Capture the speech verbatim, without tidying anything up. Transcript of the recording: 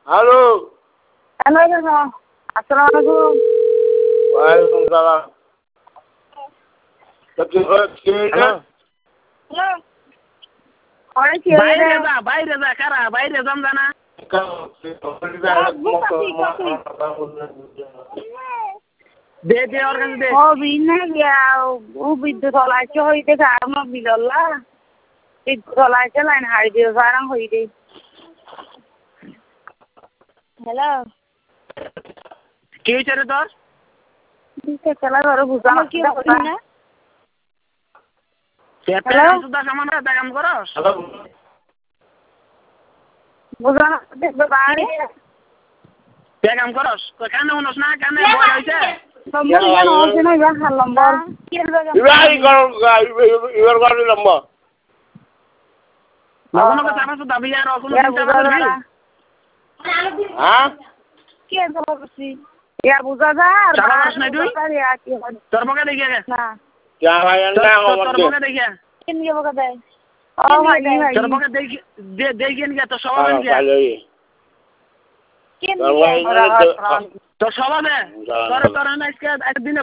Hello hello আসসালামু আলাইকুম। ওয়ালাইকুম সালাম। হ্যালো অনেক কি বাইরে যা বাইরে যা কারা বাইরে যাম জানা দে দে ওর কাছে দে ও বিনা গিয়া ও বিদ্যুৎ হলাইছে হইতে কারণ বিলল্লা বিদ্যুৎ হলাইছে লাইন হাই দিয়ে সারাং হইতে হ্যালো কি হইছে রে তোর দিতে খেলা ঘরে বুঝা কি হচ্ছে না হ্যালো সুদা সামান রে কাম করস বুঝা না দেখবে বাইরে তে কাম করস কই কানে উনস না কানে বয় হইছে সম্বর ইয়া হচ্ছে না ইয়া খালাম বল কি এর জায়গা ইবাই কর ইবার কর লম্বা নগনকে সারা সুদা বিয়া র কোন হ্যাঁ হ্যাঁ কি এর জায়গা করছি ইয়া বুঝা যা আর চালা করছ না তুই কি হয় তোর মকে দেখিয়া গে না क्या भाई अंडा তোর মকে দেখিয়া কিন গিয়ে বকা দেয় ও ভাই ভাই তোর মকে দেখি দে দেখিয়ে নিয়া তো সবাই গিয়া কিন গিয়ে তো সবাই তোর তোর না আজকে একদিন